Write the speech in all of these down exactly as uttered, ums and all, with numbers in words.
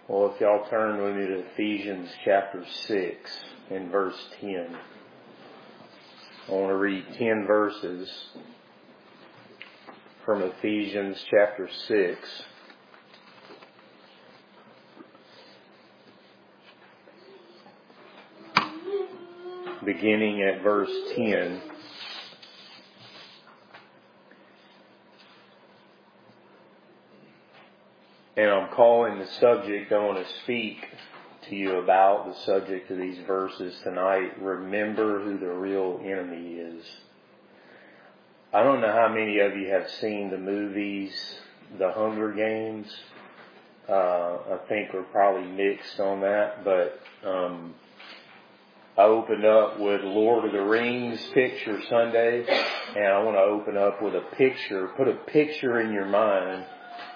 Well, if y'all turn with me to Ephesians chapter six and verse ten. I want to read ten verses from Ephesians chapter six. Beginning at verse ten. And I'm calling the subject I want to speak to you about, the subject of these verses tonight, remember who the real enemy is. I don't know how many of you have seen the movies, The Hunger Games. Uh, I think we're probably mixed on that, but um, I opened up with Lord of the Rings Picture Sunday, and I want to open up with a picture, put a picture in your mind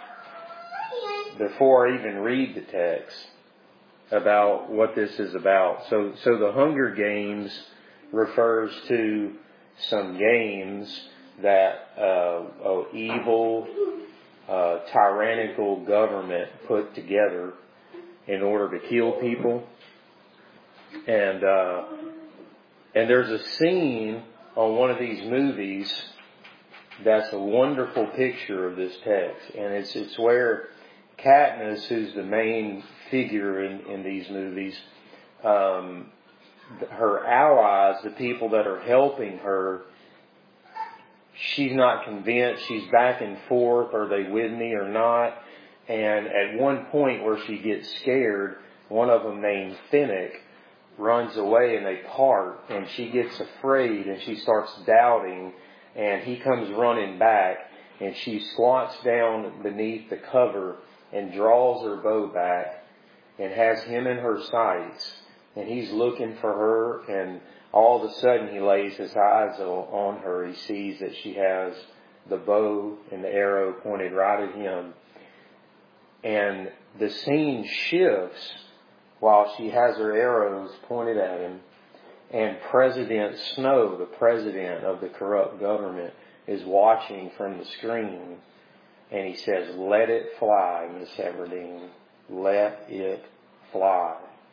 before I even read the text about what this is about. So, so the Hunger Games refers to some games that uh, a evil, uh, tyrannical government put together in order to kill people. And uh, and there's a scene on one of these movies that's a wonderful picture of this text, and it's it's where Katniss, who's the main figure in, in these movies, um, her allies, the people that are helping her, she's not convinced. She's back and forth. Are they with me or not? And at one point where she gets scared, one of them named Finnick runs away and they part, and she gets afraid and she starts doubting, and he comes running back, and she squats down beneath the cover and draws her bow back and has him in her sights, and he's looking for her, and all of a sudden he lays his eyes on her. He sees that she has the bow and the arrow pointed right at him, and the scene shifts while she has her arrows pointed at him, and President Snow, the president of the corrupt government, is watching from the screen. And he says, "Let it fly, Miss Everdeen. Let it fly."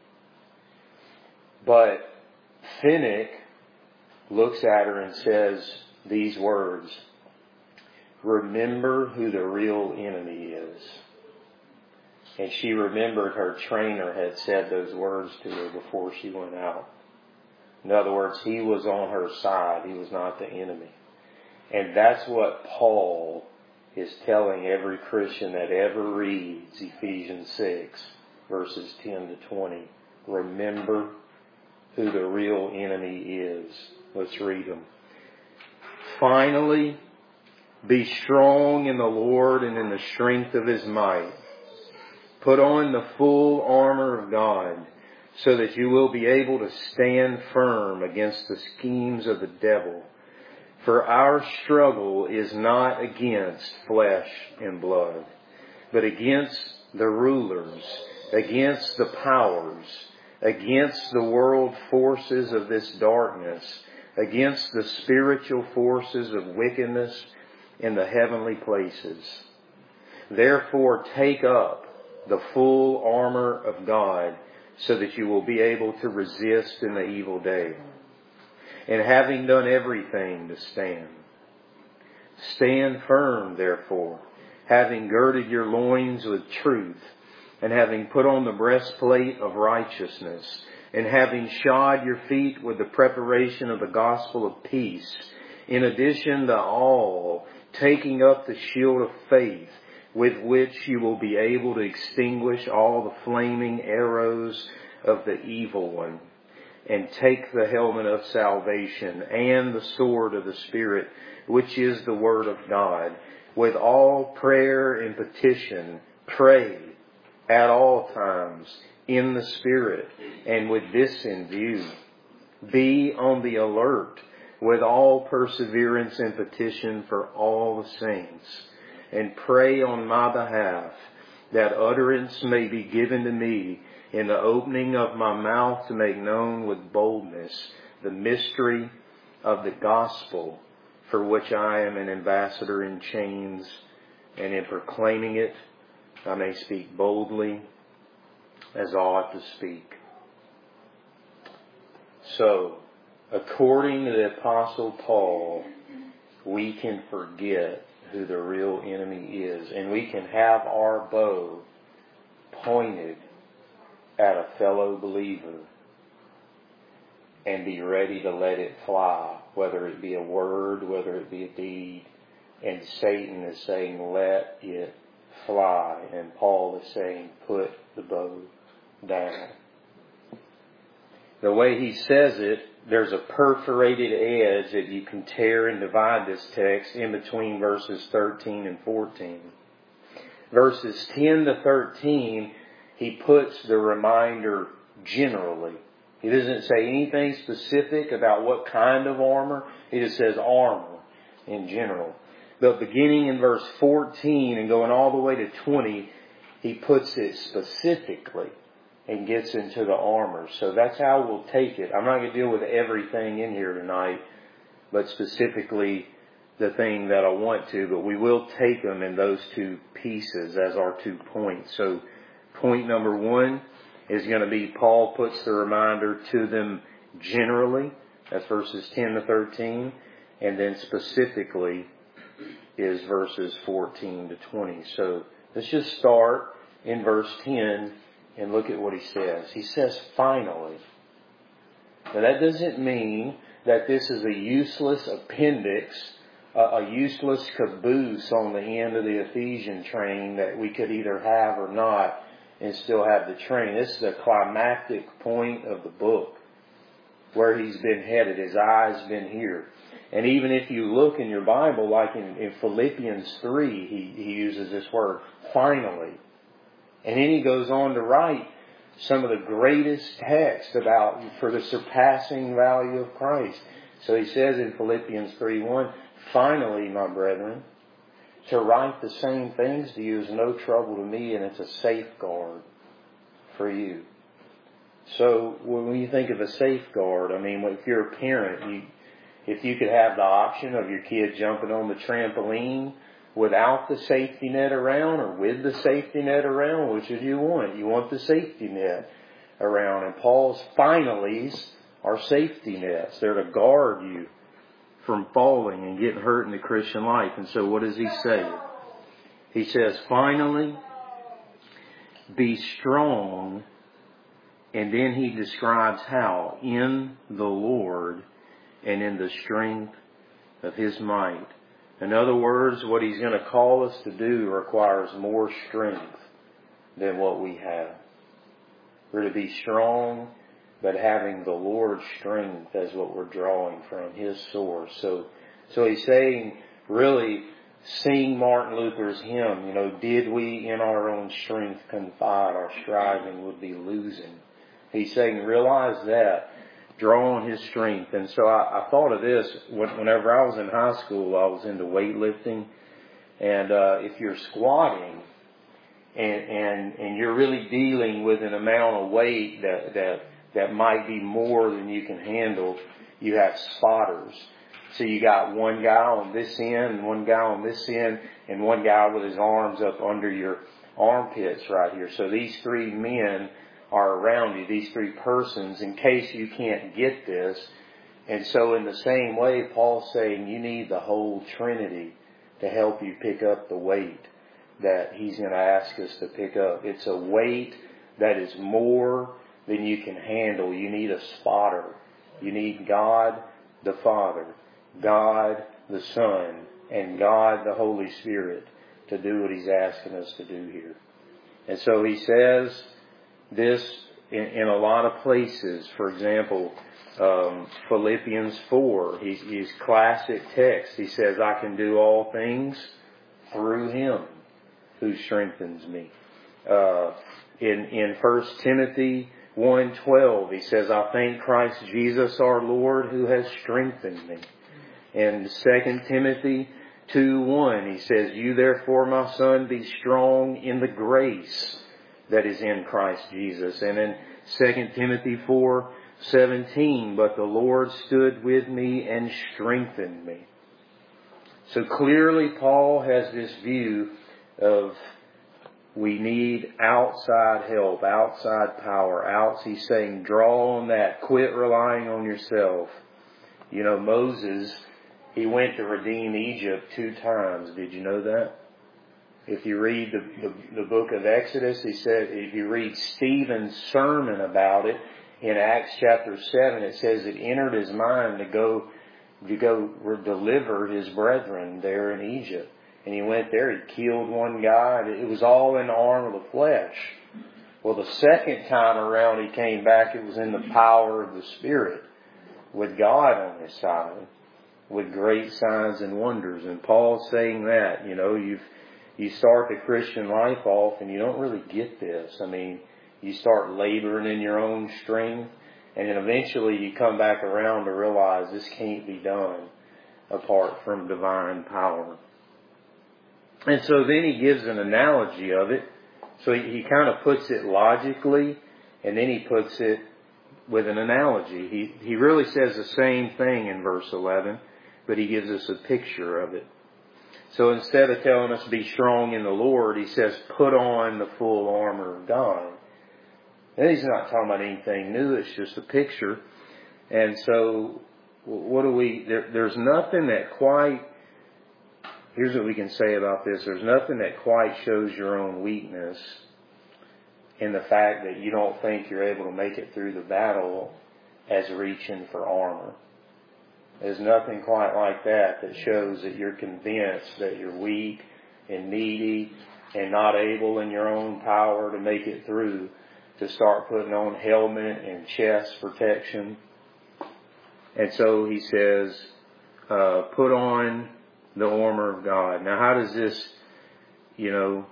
But Finnick looks at her and says these words, "Remember who the real enemy is." And she remembered her trainer had said those words to her before she went out. In other words, he was on her side. He was not the enemy. And that's what Paul is telling every Christian that ever reads Ephesians six, verses ten to twenty. Remember who the real enemy is. Let's read them. "Finally, be strong in the Lord and in the strength of His might. Put on the full armor of God, so that you will be able to stand firm against the schemes of the devil. For our struggle is not against flesh and blood, but against the rulers, against the powers, against the world forces of this darkness, against the spiritual forces of wickedness in the heavenly places. Therefore take up the full armor of God, so that you will be able to resist in the evil day. And having done everything, to stand. Stand firm, therefore, having girded your loins with truth, and having put on the breastplate of righteousness, and having shod your feet with the preparation of the gospel of peace. In addition to all, taking up the shield of faith, with which you will be able to extinguish all the flaming arrows of the evil one. And take the helmet of salvation and the sword of the Spirit, which is the Word of God. With all prayer and petition, pray at all times in the Spirit, and with this in view. Be on the alert with all perseverance and petition for all the saints. And pray on my behalf, that utterance may be given to me in the opening of my mouth to make known with boldness the mystery of the gospel, for which I am an ambassador in chains, and in proclaiming it I may speak boldly as I ought to speak. So, according to the Apostle Paul, we can forget who the real enemy is. And we can have our bow pointed at a fellow believer and be ready to let it fly, whether it be a word, whether it be a deed. And Satan is saying, let it fly. And Paul is saying, put the bow down. The way he says it, there's a perforated edge that you can tear and divide this text in between verses thirteen and fourteen. Verses ten to thirteen, he puts the reminder generally. He doesn't say anything specific about what kind of armor. He just says armor in general. But beginning in verse fourteen and going all the way to twenty, he puts it specifically and gets into the armor. So that's how we'll take it. I'm not going to deal with everything in here tonight, but specifically the thing that I want to. But we will take them in those two pieces as our two points. So point number one is going to be Paul puts the reminder to them generally. That's verses ten to thirteen. And then specifically is verses fourteen to twenty. So let's just start in verse ten and look at what he says. He says, finally. Now that doesn't mean that this is a useless appendix, a, a useless caboose on the end of the Ephesian train that we could either have or not and still have the train. This is a climactic point of the book where he's been headed. His eye's been here. And even if you look in your Bible, like in, in Philippians three, he, he uses this word, finally. And then he goes on to write some of the greatest text about for the surpassing value of Christ. So he says in Philippians three one, finally, my brethren, to write the same things to you is no trouble to me, and it's a safeguard for you. So when you think of a safeguard, I mean, if you're a parent, you, if you could have the option of your kid jumping on the trampoline without the safety net around or with the safety net around, which do you want? You want the safety net around. And Paul's finallys are safety nets. They're to guard you from falling and getting hurt in the Christian life. And so what does he say? He says, finally, be strong. And then he describes how in the Lord and in the strength of his might. In other words, what he's going to call us to do requires more strength than what we have. We're to be strong, but having the Lord's strength as what we're drawing from, his source. So, so he's saying, really, sing Martin Luther's hymn, you know, did we in our own strength confide, our striving would be losing. He's saying, realize that. Draw on his strength. And so I, I thought of this whenever I was in high school. I was into weightlifting, and uh, if you're squatting and, and and you're really dealing with an amount of weight that that that might be more than you can handle, you have spotters. So you got one guy on this end and one guy on this end and one guy with his arms up under your armpits right here. So these three men are around you, these three persons, in case you can't get this. And so in the same way, Paul's saying you need the whole Trinity to help you pick up the weight that he's going to ask us to pick up. It's a weight that is more than you can handle. You need a spotter. You need God the Father, God the Son, and God the Holy Spirit to do what he's asking us to do here. And so he says this in, in a lot of places. For example, um, Philippians four, he's, he's classic text. He says, I can do all things through him who strengthens me. Uh, in, in First Timothy one twelve, he says, I thank Christ Jesus our Lord who has strengthened me. In Second Timothy two one, he says, you therefore, my son, be strong in the grace that is in Christ Jesus. And in Second Timothy four seventeen, but the Lord stood with me and strengthened me. So clearly Paul has this view of We need outside help, outside power. Out, he's saying, draw on that. Quit relying on yourself. You know, Moses, he went to redeem Egypt two times. Did you know that? If you read the, the, the book of Exodus, he said, if you read Stephen's sermon about it, in Acts chapter seven, it says it entered his mind to go, to go deliver his brethren there in Egypt. And he went there, he killed one guy, and it was all in the arm of the flesh. Well, the second time around he came back, it was in the power of the Spirit, with God on his side, with great signs and wonders. And Paul's saying that, you know, you've, you start the Christian life off and you don't really get this. I mean, you start laboring in your own strength, and then eventually you come back around to realize this can't be done apart from divine power. And so then he gives an analogy of it. So he, he kind of puts it logically, and then he puts it with an analogy. He, he really says the same thing in verse eleven, but he gives us a picture of it. So instead of telling us be strong in the Lord, he says put on the full armor of God. And he's not talking about anything new, it's just a picture. And so what do we, there, there's nothing that quite, here's what we can say about this. There's nothing that quite shows your own weakness in the fact that you don't think you're able to make it through the battle as reaching for armor. There's nothing quite like that that shows that you're convinced that you're weak and needy and not able in your own power to make it through, to start putting on helmet and chest protection. And so he says, uh, put on the armor of God. Now how does this, you know,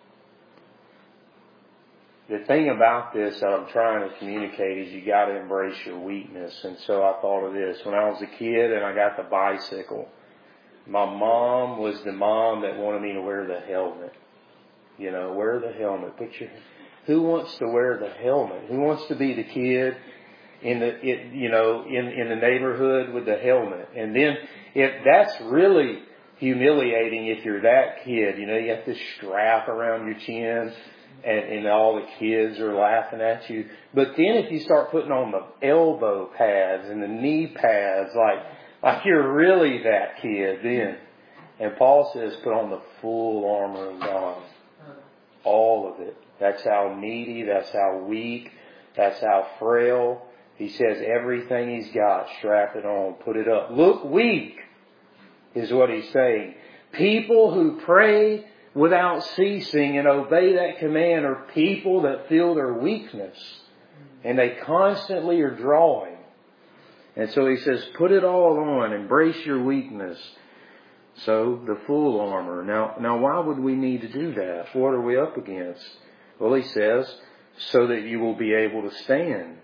the thing about this that I'm trying to communicate is you got to embrace your weakness. And so I thought of this. When I was a kid and I got the bicycle, my mom was the mom that wanted me to wear the helmet. You know, wear the helmet. Put your, who wants to wear the helmet? Who wants to be the kid in the, it, you know, in, in the neighborhood with the helmet? And then if that's really humiliating if you're that kid, you know, you have this strap around your chin. And, and all the kids are laughing at you. But then if you start putting on the elbow pads and the knee pads, like, like you're really that kid then. And Paul says put on the full armor of God. All of it. That's how needy, that's how weak, that's how frail. He says everything he's got, strap it on, put it up. Look weak, is what he's saying. People who pray without ceasing and obey that command are people that feel their weakness. And they constantly are drawing. And so he says, put it all on, embrace your weakness. So the full armor. Now, now why would we need to do that? What are we up against? Well, he says, so that you will be able to stand.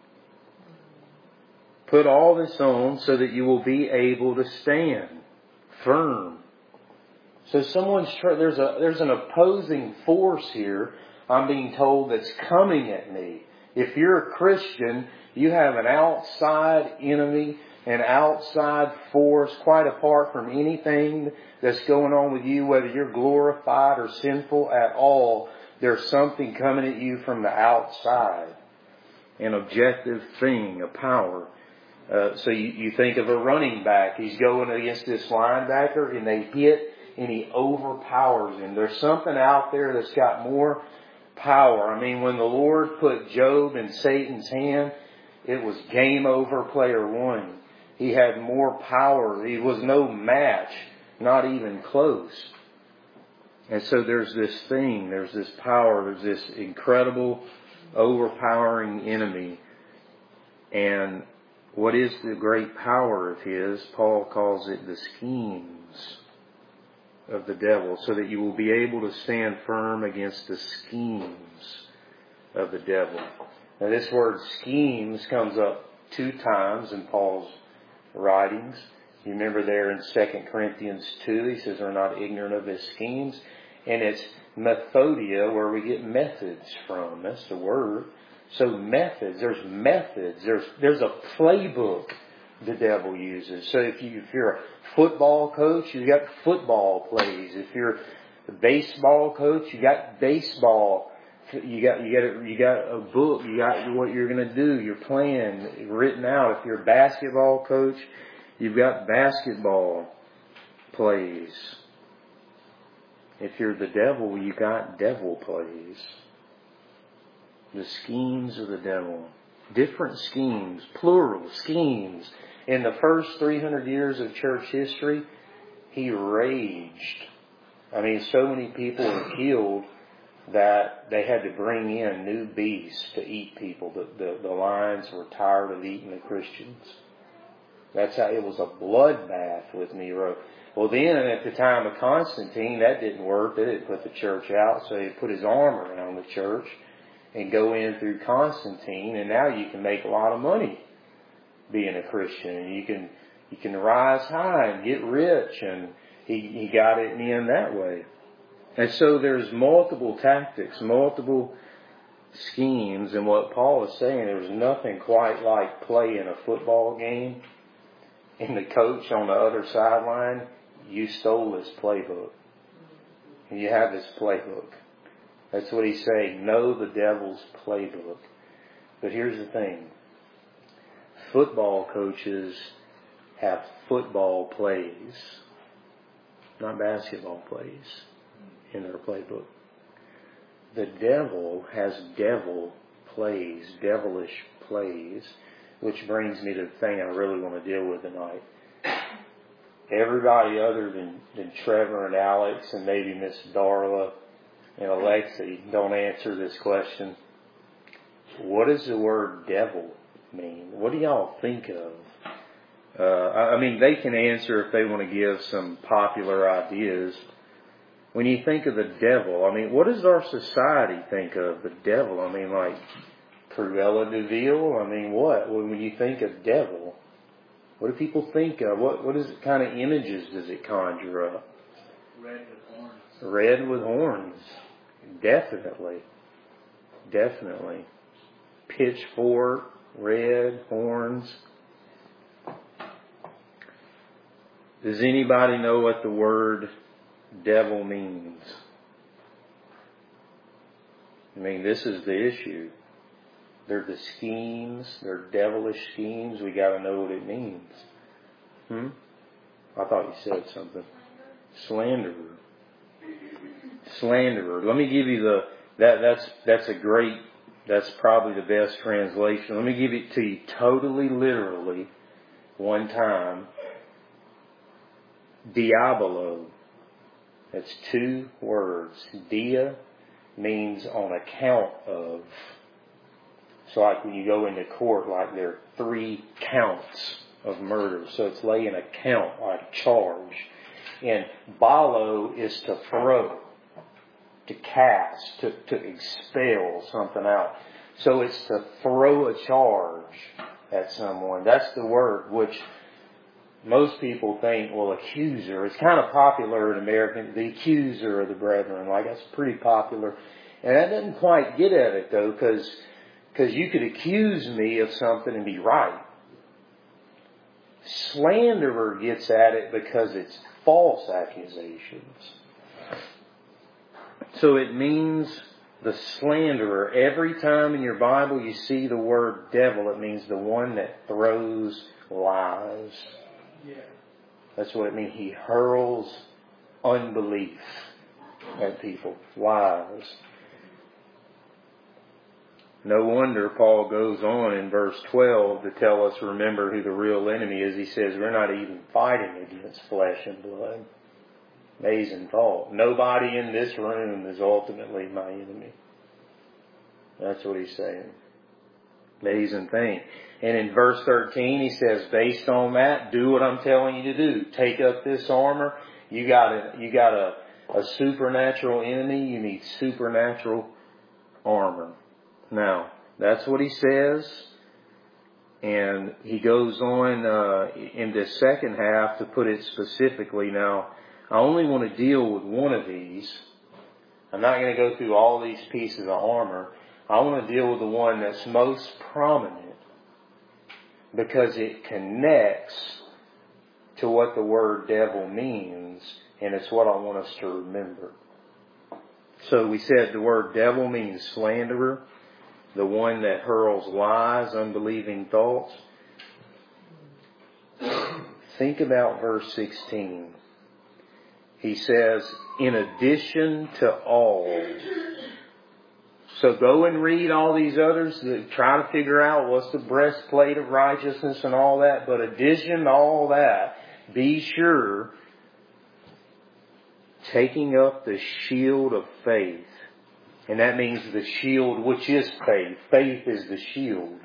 Put all this on so that you will be able to stand firm. So someone's there's a there's an opposing force here, I'm being told, that's coming at me. If you're a Christian, you have an outside enemy, an outside force, quite apart from anything that's going on with you, whether you're glorified or sinful at all. There's something coming at you from the outside, an objective thing, a power. Uh, so you, you think of a running back. He's going against this linebacker, and they hit. And he overpowers him. There's something out there that's got more power. I mean, when the Lord put Job in Satan's hand, it was game over, player one. He had more power. He was no match, not even close. And so there's this thing, there's this power, there's this incredible, overpowering enemy. And what is the great power of his? Paul calls it the schemes of the devil, so that you will be able to stand firm against the schemes of the devil. Now this word schemes comes up two times in Paul's writings. You remember there in Second Corinthians two, he says, we're not ignorant of his schemes. And it's methodia, where we get methods from. That's the word. So methods, there's methods. There's, there's a playbook the devil uses. So if you if you're a football coach, you've got football plays. If you're the baseball coach, you got baseball. You got you got a, you got a book. You got what you're going to do. Your plan written out. If you're a basketball coach, you've got basketball plays. If you're the devil, you got devil plays. The schemes of the devil. Different schemes, plural schemes. In the first three hundred years of church history, he raged. I mean, so many people were killed that they had to bring in new beasts to eat people. The, the, the lions were tired of eating the Christians. That's how it was a bloodbath with Nero. Well, then at the time of Constantine, that didn't work. They didn't put the church out, so he put his arm around the church and go in through Constantine, and now you can make a lot of money being a Christian, and you can you can rise high and get rich, and he, he got it in that way. And so there's multiple tactics, multiple schemes, and what Paul is saying, there's nothing quite like playing a football game, and the coach on the other sideline, you stole this playbook. And you have this playbook. That's what he's saying. Know the devil's playbook. But here's the thing. Football coaches have football plays, not basketball plays in their playbook. The devil has devil plays, devilish plays, which brings me to the thing I really want to deal with tonight. Everybody other than, than Trevor and Alex and maybe Miss Darla and Alexi don't answer this question. What does the word devil mean? What do y'all think of? Uh, I mean, they can answer if they want to give some popular ideas. When you think of the devil, I mean, what does our society think of the devil? I mean, like Cruella de Vil? I mean, what? When you think of devil, what do people think of? What what is it, kind of images does it conjure up? Red with horns. Red with horns. Definitely. Definitely. Pitchfork, red, horns. Does anybody know what the word devil means? I mean, this is the issue. They're the schemes. They're devilish schemes. We got to know what it means. Hmm? I thought you said something. Slanderer. Slanderer. Let me give you the that that's that's a great. That's probably the best translation. Let me give it to you totally literally one time. Diabolo. That's two words. Dia means on account of. So like when you go into court, like there are three counts of murder. So it's laying a count, like charge. And balo is to throw, to cast, to, to expel something out. So it's to throw a charge at someone. That's the word, which most people think, well, accuser. It's kind of popular in American, the accuser of the brethren. Like, that's pretty popular. And that doesn't quite get at it, though, because because you could accuse me of something and be right. Slanderer gets at it because it's false accusations. So it means the slanderer. Every time in your Bible you see the word devil, it means the one that throws lies. Yeah. That's what it means. He hurls unbelief at people. Lies. No wonder Paul goes on in verse twelve to tell us, remember who the real enemy is. He says, we're not even fighting against flesh and blood. Amazing thought. Nobody in this room is ultimately my enemy. That's what he's saying. Amazing thing. And in verse thirteen, he says, based on that, do what I'm telling you to do. Take up this armor. You got a, you got a, a supernatural enemy. You need supernatural armor. Now, that's what he says. And he goes on uh, in the second half to put it specifically. Now, I only want to deal with one of these. I'm not going to go through all these pieces of armor. I want to deal with the one that's most prominent because it connects to what the word devil means, and it's what I want us to remember. So we said the word devil means slanderer, the one that hurls lies, unbelieving thoughts. Think about verse sixteen. He says, in addition to all. So go and read all these others. Try to figure out what's the breastplate of righteousness and all that. But addition to all that, be sure taking up the shield of faith. And that means the shield, which is faith. Faith is the shield,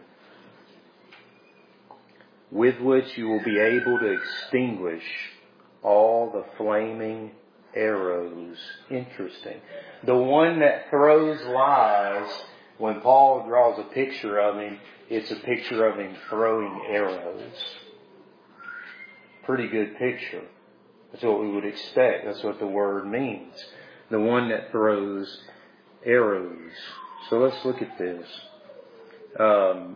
with which you will be able to extinguish all the flaming arrows. Interesting. The one that throws lies, when Paul draws a picture of him, it's a picture of him throwing arrows. Pretty good picture. That's what we would expect. That's what the word means. The one that throws arrows. So let's look at this. Um,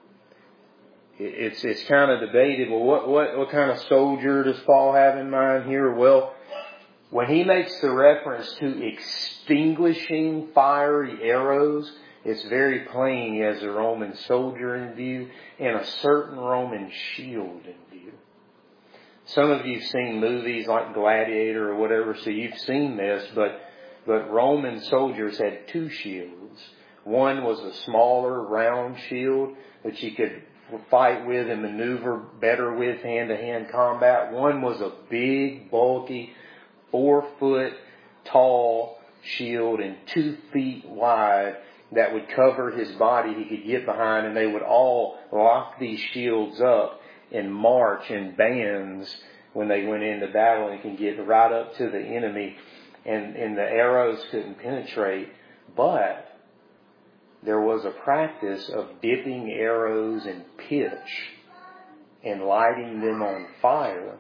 it's it's kind of debated. Well, what, what what kind of soldier does Paul have in mind here? Well, when he makes the reference to extinguishing fiery arrows, it's very plain he has a Roman soldier in view and a certain Roman shield in view. Some of you have seen movies like Gladiator or whatever, so you've seen this, but but Roman soldiers had two shields. One was a smaller, round shield that you could fight with and maneuver better with hand-to-hand combat. One was a big, bulky, four-foot tall shield and two feet wide that would cover his body. He could get behind, and they would all lock these shields up and march in bands when they went into battle and can get right up to the enemy, and, and the arrows couldn't penetrate. But there was a practice of dipping arrows in pitch and lighting them on fire.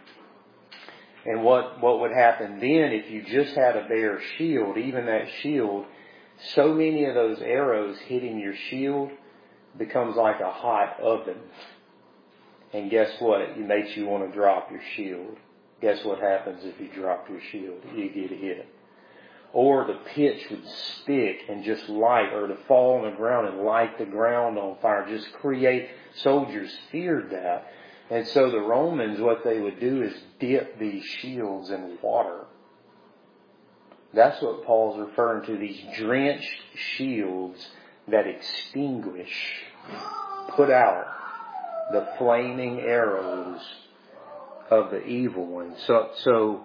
And what, what would happen then if you just had a bare shield, even that shield, so many of those arrows hitting your shield becomes like a hot oven. And guess what? It makes you want to drop your shield. Guess what happens if you drop your shield? You get hit. Or the pitch would stick and just light, or to fall on the ground and light the ground on fire. Just create, soldiers feared that. And so the Romans, what they would do is dip these shields in water. That's what Paul's referring to, these drenched shields that extinguish, put out the flaming arrows of the evil one. So, so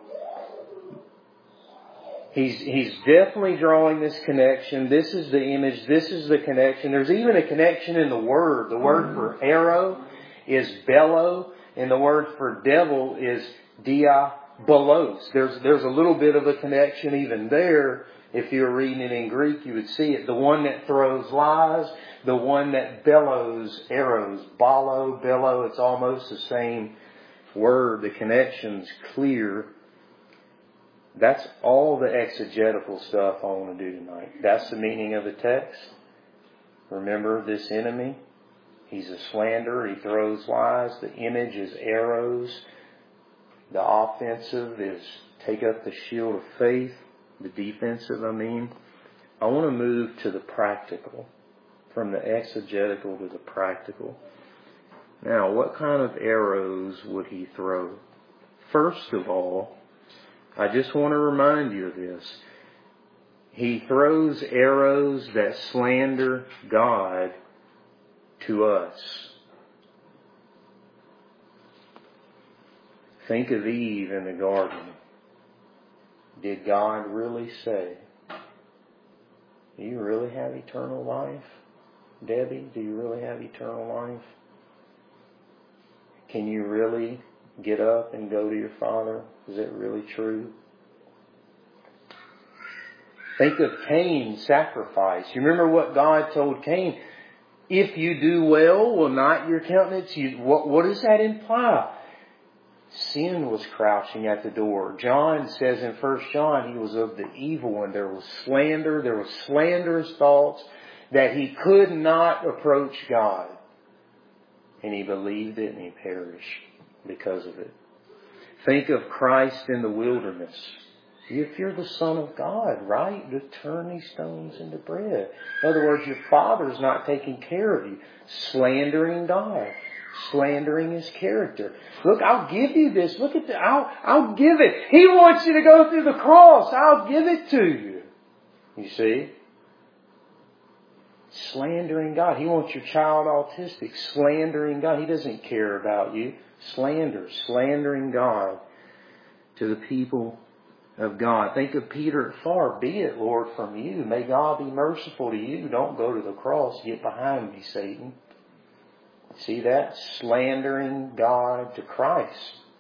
he's he's definitely drawing this connection. This is the image. This is the connection. There's even a connection in the word. The word for arrow is bello, and the word for devil is diabolos. There's there's a little bit of a connection even there. If you were reading it in Greek, you would see it. The one that throws lies, the one that bellows arrows. Ballo, bellow, it's almost the same word. The connection's clear. That's all the exegetical stuff I want to do tonight. That's the meaning of the text. Remember this enemy. He's a slanderer. He throws lies. The image is arrows. The offensive is take up the shield of faith. The defensive, I mean. I want to move to the practical. From the exegetical to the practical. Now, what kind of arrows would he throw? First of all, I just want to remind you of this. He throws arrows that slander God to us. Think of Eve in the garden. Did God really say, do you really have eternal life? Debbie, do you really have eternal life? Can you really get up and go to your Father? Is it really true? Think of Cain's sacrifice. You remember what God told Cain? If you do well, will not your countenance... You, what, what does that imply? Sin was crouching at the door. John says in First John he was of the evil one. There was slander. There was slanderous thoughts that he could not approach God. And he believed it and he perished because of it. Think of Christ in the wilderness. If you're the Son of God, right? To turn these stones into bread. In other words, your Father's not taking care of you. Slandering God. Slandering His character. Look, I'll give you this. Look at the, I'll, I'll give it. He wants you to go through the cross. I'll give it to you. You see? Slandering God. He wants your child autistic. Slandering God. He doesn't care about you. Slander. Slandering God to the people of God. Think of Peter. Far be it, Lord, from you. May God be merciful to you. Don't go to the cross. Get behind me, Satan. See that? Slandering God to Christ.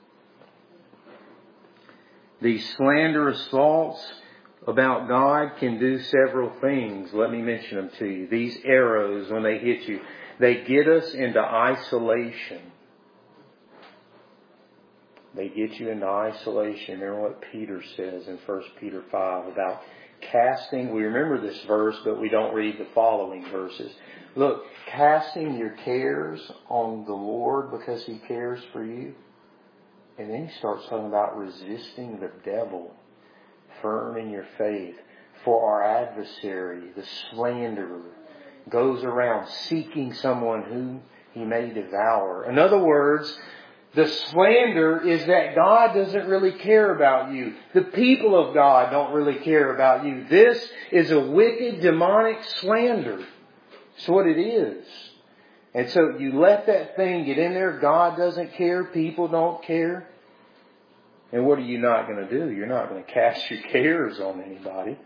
These slanderous thoughts about God can do several things. Let me mention them to you. These arrows, when they hit you, they get us into isolation. They get you into isolation. Remember what Peter says in First Peter five about casting. We remember this verse, but we don't read the following verses. Look, casting your cares on the Lord because He cares for you. And then he starts talking about resisting the devil. Firm in your faith. For our adversary, the slanderer, goes around seeking someone whom he may devour. In other words, the slander is that God doesn't really care about you. The people of God don't really care about you. This is a wicked, demonic slander. That's what it is. And so you let that thing get in there. God doesn't care. People don't care. And what are you not going to do? You're not going to cast your cares on anybody.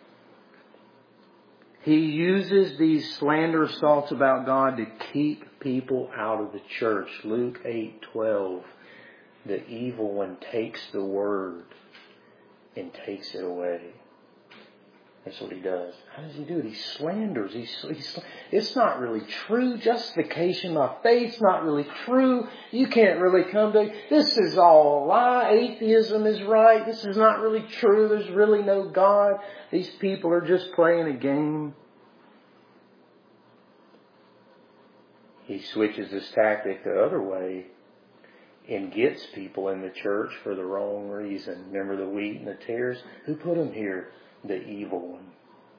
He uses these slanderous thoughts about God to keep people out of the church. Luke eight twelve. The evil one takes the word and takes it away. That's what he does. How does he do it? He slanders. He, he's, it's not really true. Justification by faith's not really true. You can't really come to... This is all a lie. Atheism is right. This is not really true. There's really no God. These people are just playing a game. He switches his tactic the other way and gets people in the church for the wrong reason. Remember the wheat and the tares? Who put them here? The evil one.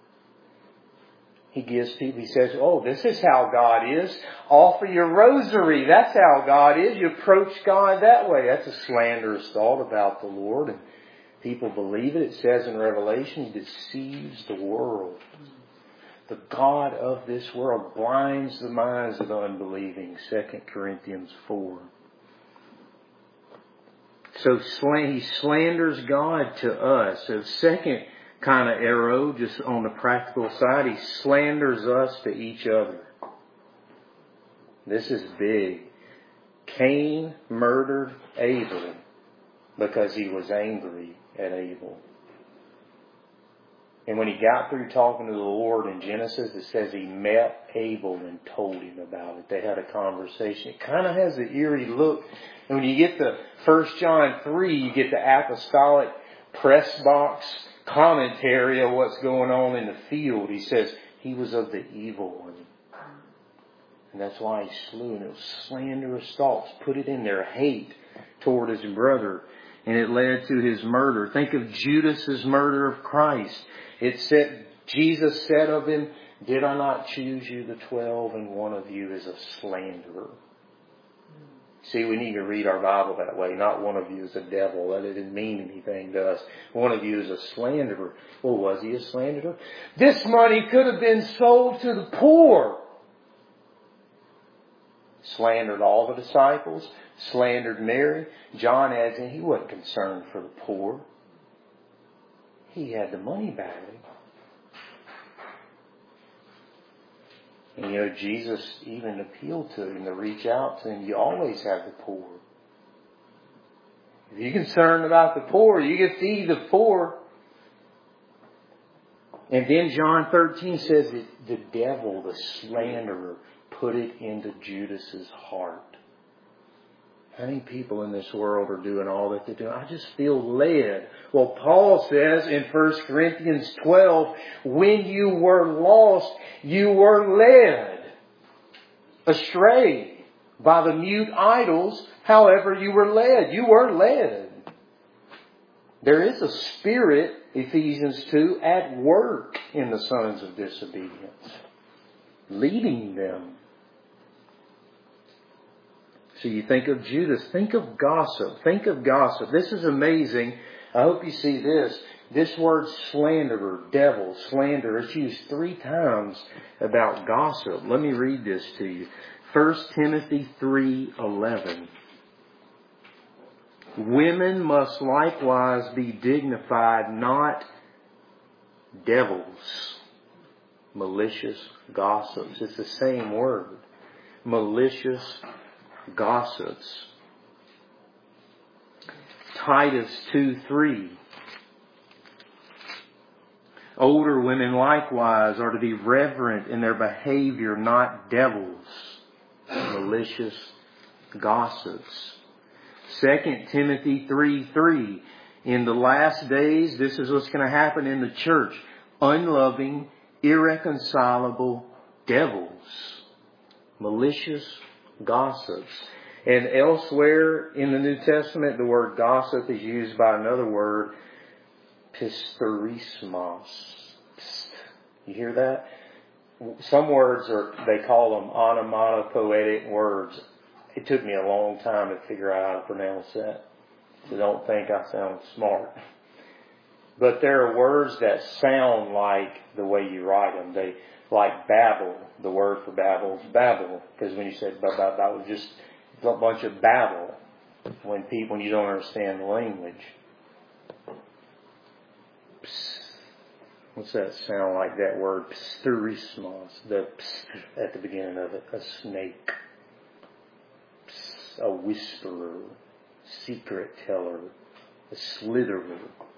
He gives people, he says, oh, this is how God is. Offer your rosary. That's how God is. You approach God that way. That's a slanderous thought about the Lord. And people believe it. It says in Revelation, He deceives the world. The God of this world blinds the minds of the unbelieving. Second Corinthians four. So he slanders God to us. So second kind of arrow, just on the practical side, he slanders us to each other. This is big. Cain murdered Abel because he was angry at Abel. And when he got through talking to the Lord in Genesis, it says he met Abel and told him about it. They had a conversation. It kind of has an eerie look. And when you get to First John three, you get the apostolic press box commentary of what's going on in the field. He says he was of the evil one. And that's why he slew. And it was slanderous thoughts. Put it in there. Hate toward his brother. And it led to his murder. Think of Judas's murder of Christ. It said, Jesus said of him, did I not choose you, the twelve, and one of you is a slanderer? See, we need to read our Bible that way. Not one of you is a devil. That didn't mean anything to us. One of you is a slanderer. Well, was he a slanderer? This money could have been sold to the poor. Slandered all the disciples. Slandered Mary. John adds in, he wasn't concerned for the poor. He had the money badly. And you know, Jesus even appealed to him to reach out to him. You always have the poor. If you're concerned about the poor, you can feed the poor. And then John thirteen says that the devil, the slanderer, put it into Judas's heart. How many people in this world are doing all that they're doing? I just feel led. Well, Paul says in First Corinthians twelve, when you were lost, you were led astray by the mute idols. However you were led. You were led. There is a spirit, Ephesians two, at work in the sons of disobedience, leading them. So you think of Judas, think of gossip, think of gossip. This is amazing. I hope you see this. This word slanderer, devil, slander, it's used three times about gossip. Let me read this to you. First Timothy three eleven. Women must likewise be dignified, not devils, malicious gossips. It's the same word. Malicious gossips. Titus two three. Older women likewise are to be reverent in their behavior, not devils, malicious gossips. Second Timothy three three. In the last days, this is what's going to happen in the church. Unloving, irreconcilable devils, malicious gossips. And elsewhere in the New Testament, the word gossip is used by another word, pisterismos. You hear that? Some words are, they call them onomatopoetic words. It took me a long time to figure out how to pronounce that. So don't think I sound smart. But there are words that sound like the way you write them. They, like babble. The word for babble is babble. Because when you said babble, that was just a bunch of babble. When people, when you don't understand the language. Psst. What's that sound like, that word? Pisterismos. The psst at the beginning of it. A snake. A whisperer, secret teller, a slitherer.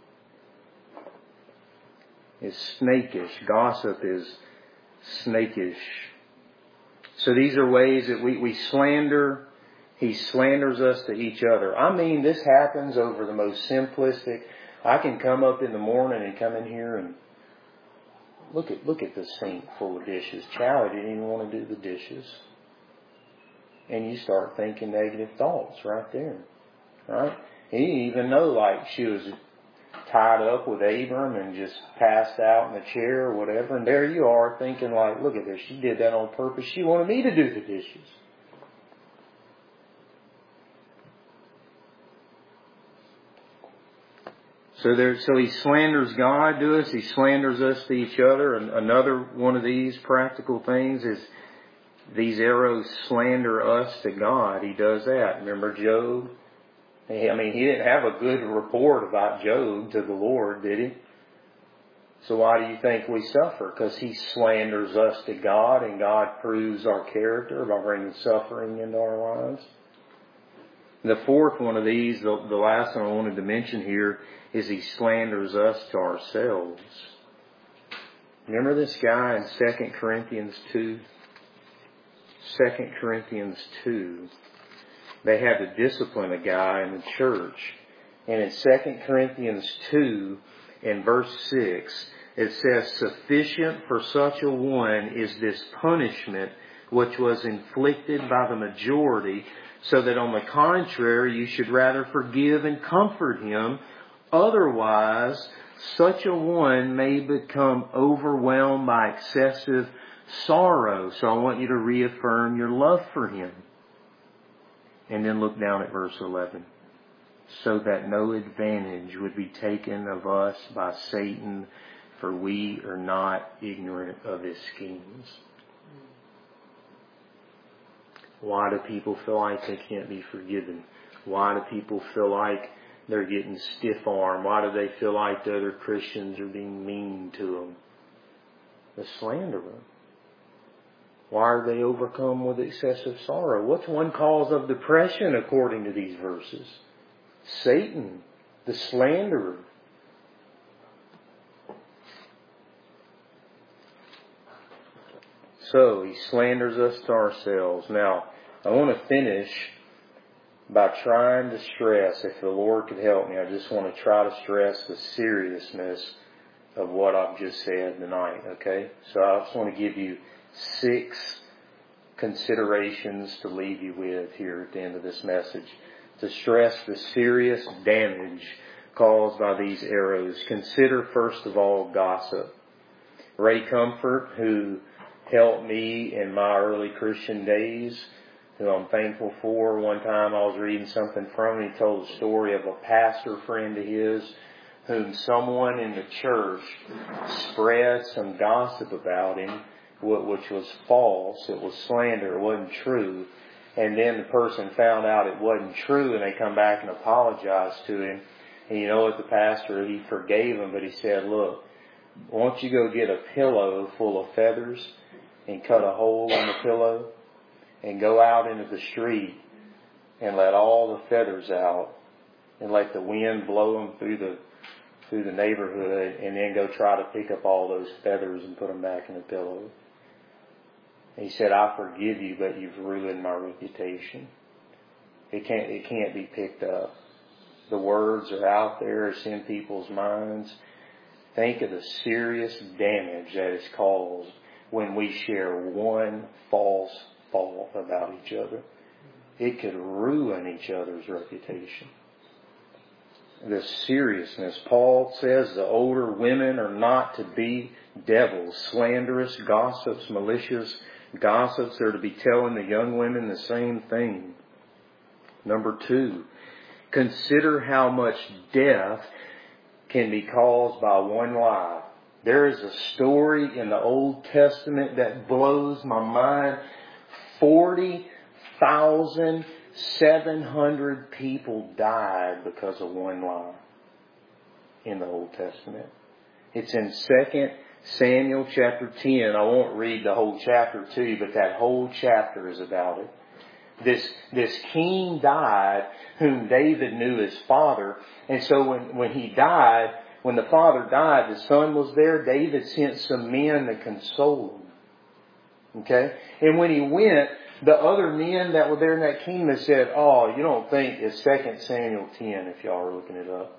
Is snakish. Gossip is snakish. So these are ways that we, we slander. He slanders us to each other. I mean, this happens over the most simplistic. I can come up in the morning and come in here and look at look at the sink full of dishes. Charlie didn't even want to do the dishes. And you start thinking negative thoughts right there. Right? He didn't even know, like, she was tied up with Abram and just passed out in the chair or whatever. And there you are thinking, like, look at this. She did that on purpose. She wanted me to do the dishes. So there, so he slanders God to us. He slanders us to each other. And another one of these practical things is these arrows slander us to God. He does that. Remember Job? I mean, he didn't have a good report about Job to the Lord, did he? So why do you think we suffer? Because he slanders us to God, and God proves our character by bringing suffering into our lives. The fourth one of these, the, the last one I wanted to mention here, is he slanders us to ourselves. Remember this guy in Second Corinthians two? Second Corinthians two. They had to discipline a guy in the church. And in Second Corinthians two, in verse six, it says, sufficient for such a one is this punishment which was inflicted by the majority, so that on the contrary you should rather forgive and comfort him. Otherwise, such a one may become overwhelmed by excessive sorrow. So I want you to reaffirm your love for him. And then look down at verse eleven. So that no advantage would be taken of us by Satan, for we are not ignorant of his schemes. Why do people feel like they can't be forgiven? Why do people feel like they're getting stiff-armed? Why do they feel like the other Christians are being mean to them? The slanderer. Why are they overcome with excessive sorrow? What's one cause of depression according to these verses? Satan, the slanderer. So he slanders us to ourselves. Now, I want to finish by trying to stress, if the Lord could help me, I just want to try to stress the seriousness of what I've just said tonight, okay? So I just want to give you six considerations to leave you with here at the end of this message, to stress the serious damage caused by these arrows. Consider first of all gossip. Ray Comfort, who helped me in my early Christian days, who I'm thankful for. One time I was reading something from him. He told a story of a pastor friend of his whom someone in the church spread some gossip about him, which was false. It was slander. It wasn't true. And then the person found out it wasn't true, and they come back and apologized to him. And you know what, the pastor, he forgave him, but he said, look, why don't you go get a pillow full of feathers and cut a hole in the pillow and go out into the street and let all the feathers out and let the wind blow them through the through the neighborhood, and then go try to pick up all those feathers and put them back in the pillow. He said, I forgive you, but you've ruined my reputation. It can't, it can't be picked up. The words are out there. It's in people's minds. Think of the serious damage that is caused when we share one false thought about each other. It could ruin each other's reputation. The seriousness. Paul says the older women are not to be devils, slanderous, gossips, malicious gossips. They're to be telling the young women the same thing. Number two, consider how much death can be caused by one lie. There is a story in the Old Testament that blows my mind. forty thousand seven hundred people died because of one lie in the Old Testament. It's in Second Samuel chapter ten. I won't read the whole chapter to you, but that whole chapter is about it. This, this king died whom David knew as father. And so when, when he died, when the father died, the son was there. David sent some men to console him. Okay? And when he went, the other men that were there in that kingdom said, oh, you don't think it's Second Samuel ten, if y'all are looking it up.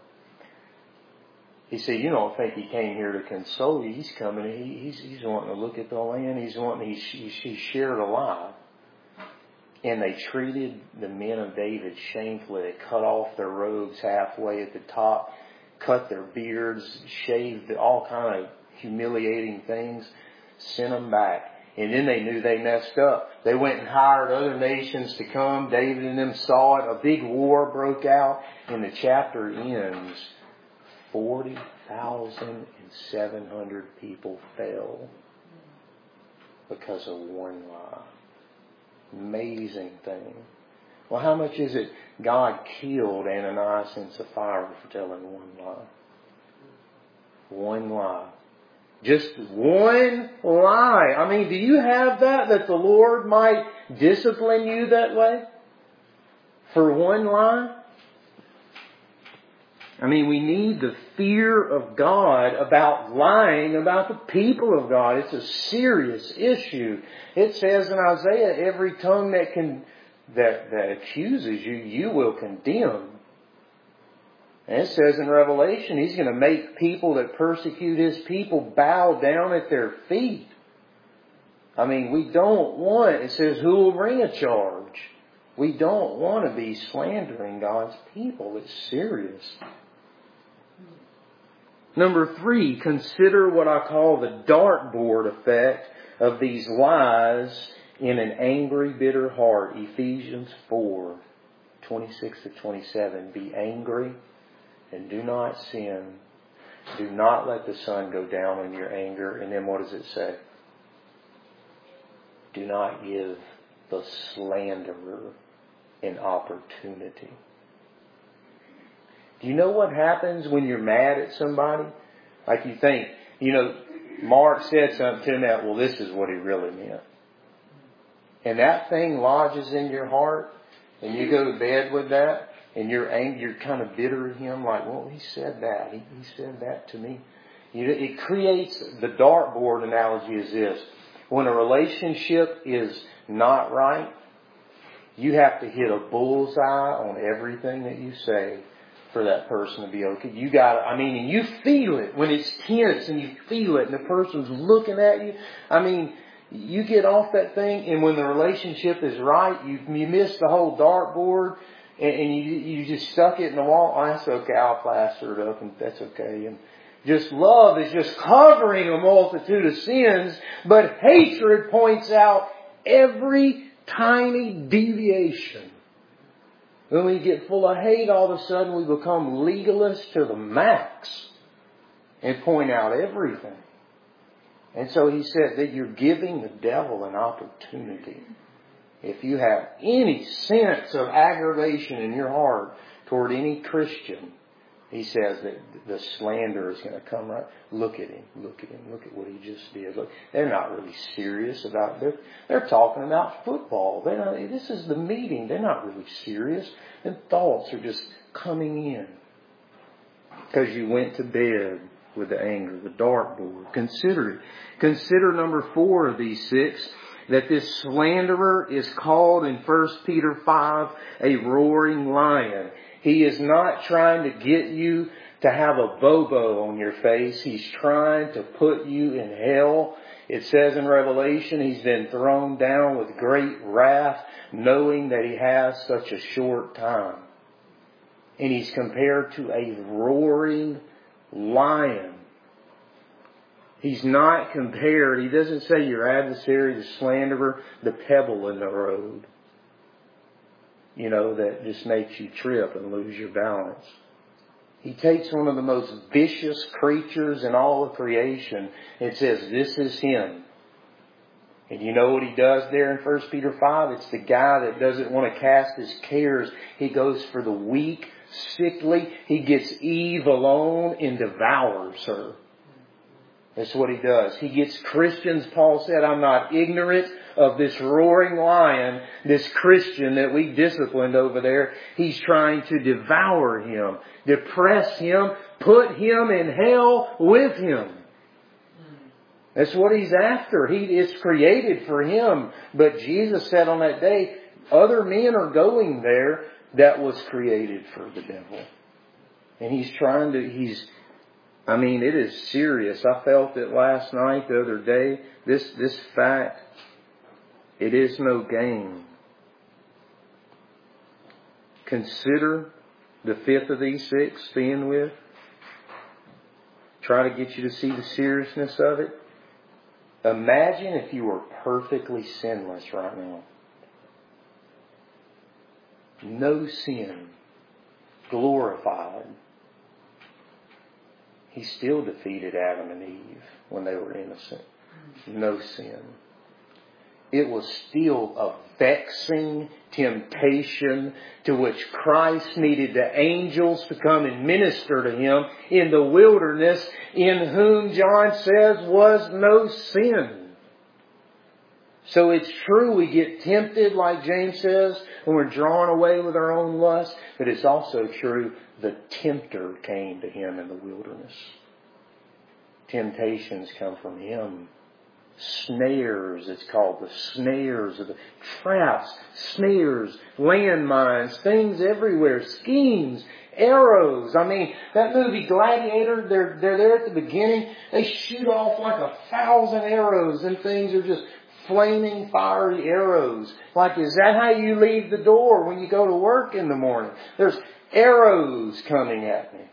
He said, you don't think he came here to console you. He's coming, he, he's, he's wanting to look at the land. He's wanting, he, he, he shared a lie. And they treated the men of David shamefully. They cut off their robes halfway at the top, cut their beards, shaved all kind of humiliating things, sent them back. And then they knew they messed up. They went and hired other nations to come. David and them saw it. A big war broke out. And the chapter ends. forty thousand seven hundred people fell because of one lie. Amazing thing. Well, how much is it God killed Ananias and Sapphira for telling one lie? One lie. Just one lie. I mean, do you have that, that the Lord might discipline you that way? For one lie? I mean, we need the fear of God about lying about the people of God. It's a serious issue. It says in Isaiah, every tongue that can that, that accuses you, you will condemn. And it says in Revelation, He's going to make people that persecute His people bow down at their feet. I mean, we don't want, it says, who will bring a charge? We don't want to be slandering God's people. It's serious. Number three, consider what I call the dartboard effect of these lies in an angry, bitter heart. Ephesians four, twenty-six to twenty-seven. Be angry and do not sin. Do not let the sun go down in your anger. And then what does it say? Do not give the slanderer an opportunity. Do you know what happens when you're mad at somebody? Like you think, you know, Mark said something to me that, well, this is what he really meant. And that thing lodges in your heart, and you go to bed with that, and you're angry, you're kind of bitter at him, like, well, he said that. He, he said that to me. You know, it creates, the dartboard analogy is this. When a relationship is not right, you have to hit a bullseye on everything that you say for that person to be okay. You got, I mean, and you feel it when it's tense, and you feel it, and the person's looking at you. I mean, you get off that thing, and when the relationship is right, you you miss the whole dartboard. and, and you you just stuck it in the wall. Oh, that's okay. I'll plaster it up, and that's okay. And just love is just covering a multitude of sins, but hatred points out every tiny deviation. When we get full of hate, all of a sudden we become legalists to the max and point out everything. And so he said that you're giving the devil an opportunity. If you have any sense of aggravation in your heart toward any Christian, he says that the slander is going to come right. Look at him. Look at him. Look at what he just did. Look, they're not really serious about it. They're, they're talking about football. They're not, this is the meeting. They're not really serious. And thoughts are just coming in. Because you went to bed with the anger, the dartboard. Consider it. Consider number four of these six, that this slanderer is called in First Peter five a roaring lion. He is not trying to get you to have a bobo on your face. He's trying to put you in hell. It says in Revelation, he's been thrown down with great wrath, knowing that he has such a short time. And he's compared to a roaring lion. He's not compared, he doesn't say your adversary, the slanderer, the pebble in the road. You know, that just makes you trip and lose your balance. He takes one of the most vicious creatures in all of creation and says, this is him. And you know what he does there in First Peter five? It's the guy that doesn't want to cast his cares. He goes for the weak, sickly. He gets Eve alone and devours her. That's what he does. He gets Christians. Paul said, I'm not ignorant of this roaring lion, this Christian that we disciplined over there. He's trying to devour him, depress him, put him in hell with him. That's what he's after. He is created for him. But Jesus said on that day, other men are going there that was created for the devil. And he's trying to, he's, I mean, it is serious. I felt it last night, the other day. This, this fact, it is no game. Consider the fifth of these six, stand with. Try to get you to see the seriousness of it. Imagine if you were perfectly sinless right now. No sin. Glorified. He still defeated Adam and Eve when they were innocent. No sin. It was still a vexing temptation to which Christ needed the angels to come and minister to him in the wilderness, in whom John says was no sin. So it's true we get tempted, like James says, when we're drawn away with our own lust. But it's also true the tempter came to him in the wilderness. Temptations come from him. Snares, it's called the snares of the traps, snares, landmines, things everywhere, schemes, arrows. I mean, that movie Gladiator, they're, they're there at the beginning. They shoot off like a thousand arrows and things are just flaming, fiery arrows. Like, is that how you leave the door when you go to work in the morning? There's arrows coming at me.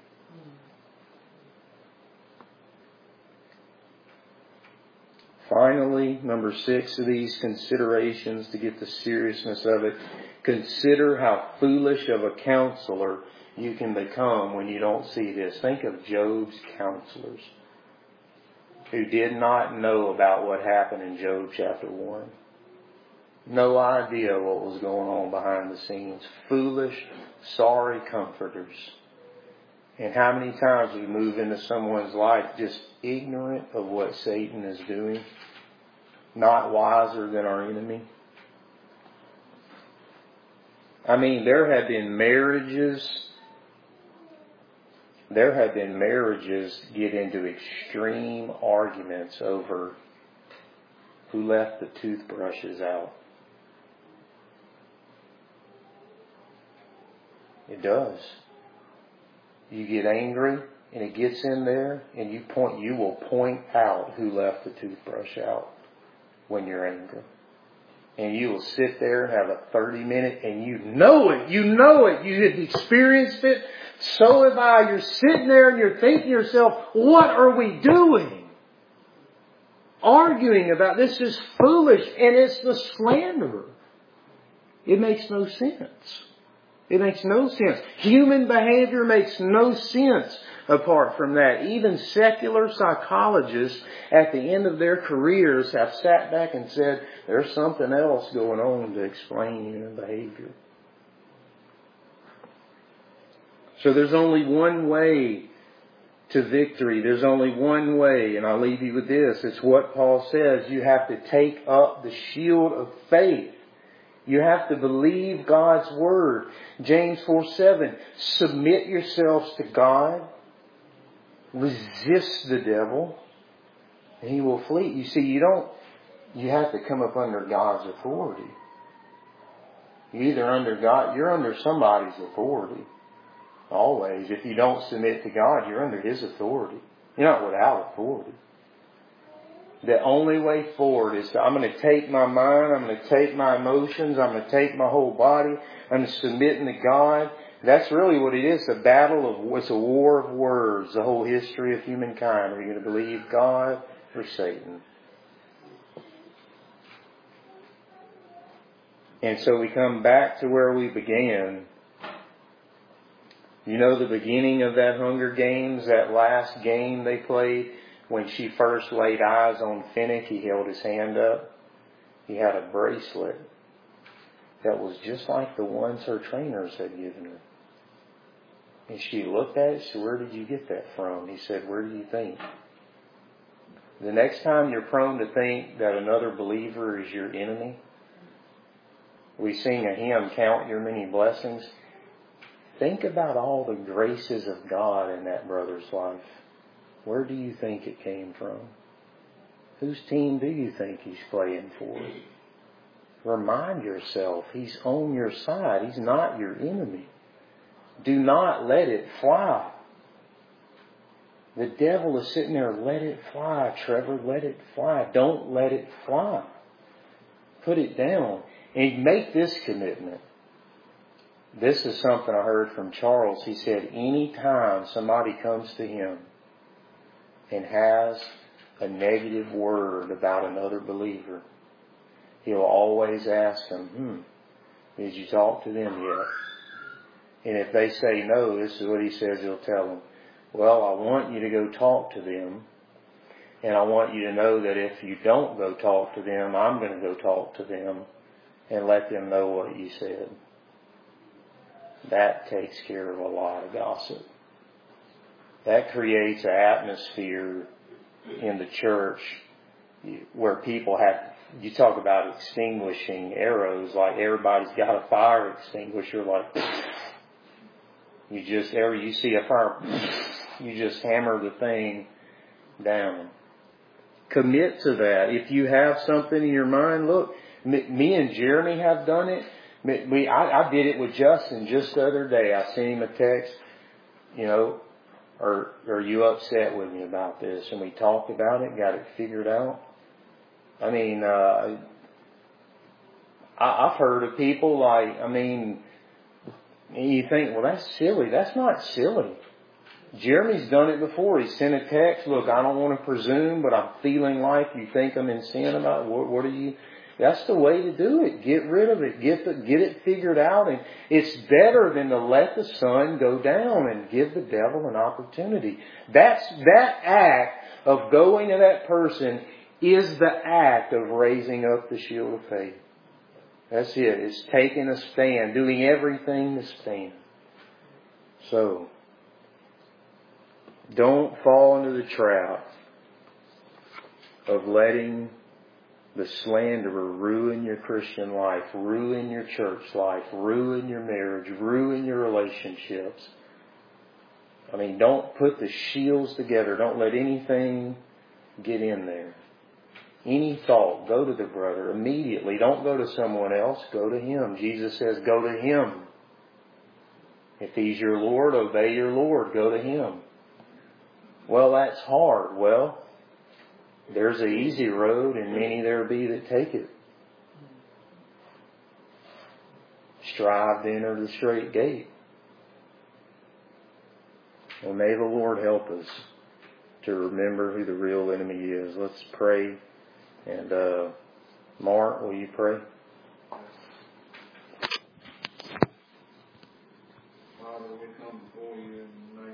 Finally, number six of these considerations to get the seriousness of it. Consider how foolish of a counselor you can become when you don't see this. Think of Job's counselors who did not know about what happened in Job chapter one. No idea what was going on behind the scenes. Foolish, sorry comforters. And how many times we move into someone's life just ignorant of what Satan is doing, not wiser than our enemy. I mean, there have been marriages, there have been marriages get into extreme arguments over who left the toothbrushes out. It does. You get angry and it gets in there and you point, you will point out who left the toothbrush out when you're angry. And you will sit there and have a thirty minute, and you know it. You know it. You have experienced it. So have I. You're sitting there and you're thinking to yourself, what are we doing? Arguing about this is foolish, and it's the slanderer. It makes no sense. It makes no sense. Human behavior makes no sense apart from that. Even secular psychologists at the end of their careers have sat back and said, there's something else going on to explain human behavior. So there's only one way to victory. There's only one way, and I'll leave you with this. It's what Paul says. You have to take up the shield of faith. You have to believe God's Word. James four seven, submit yourselves to God. Resist the devil, and he will flee. You see, you don't, you have to come up under God's authority. You're either under God, you're under somebody's authority. Always. If you don't submit to God, you're under His authority. You're not without authority. The only way forward is to, I'm going to take my mind, I'm going to take my emotions, I'm going to take my whole body, I'm going to submit to God. That's really what it is. A battle of, it's a war of words, the whole history of humankind. Are you going to believe God or Satan? And so we come back to where we began. You know the beginning of that Hunger Games, that last game they played, when she first laid eyes on Finnick, he held his hand up. He had a bracelet that was just like the ones her trainers had given her. And she looked at it, she said, where did you get that from? He said, where do you think? The next time you're prone to think that another believer is your enemy, we sing a hymn, Count Your Many Blessings. Think about all the graces of God in that brother's life. Where do you think it came from? Whose team do you think he's playing for? Remind yourself, he's on your side. He's not your enemy. Do not let it fly. The devil is sitting there, let it fly, Trevor, let it fly. Don't let it fly. Put it down. And make this commitment. This is something I heard from Charles. He said, any time somebody comes to him and has a negative word about another believer, he'll always ask them, hmm, did you talk to them yet? And if they say no, this is what he says he'll tell them. Well, I want you to go talk to them. And I want you to know that if you don't go talk to them, I'm going to go talk to them and let them know what you said. That takes care of a lot of gossip. That creates an atmosphere in the church where people have, you talk about extinguishing arrows, like everybody's got a fire extinguisher, like you just, every you see a fire, you just hammer the thing down. Commit to that. If you have something in your mind, look, me and Jeremy have done it. We, I, I did it with Justin just the other day. I sent him a text, you know, are, are you upset with me about this? And we talked about it, got it figured out. I mean, uh, I, I've heard of people like, I mean, you think, well, that's silly. That's not silly. Jeremy's done it before. He sent a text, look, I don't want to presume, but I'm feeling like you think I'm in sin about it. What, what are you... That's the way to do it. Get rid of it. Get the, get it figured out. And it's better than to let the sun go down and give the devil an opportunity. That's, that act of going to that person is the act of raising up the shield of faith. That's it. It's taking a stand, doing everything to stand. So, don't fall into the trap of letting the slanderer ruin your Christian life, ruin your church life, ruin your marriage, ruin your relationships. I mean, don't put the shields together. Don't let anything get in there. Any thought, go to the brother immediately. Don't go to someone else. Go to him. Jesus says, go to him. If he's your Lord, obey your Lord. Go to him. Well, that's hard. Well, there's an easy road, and many there be that take it. strive to enter the straight gate. Well, may the Lord help us to remember who the real enemy is. Let's pray. And uh, Mark, will you pray? Father, we come before you in the name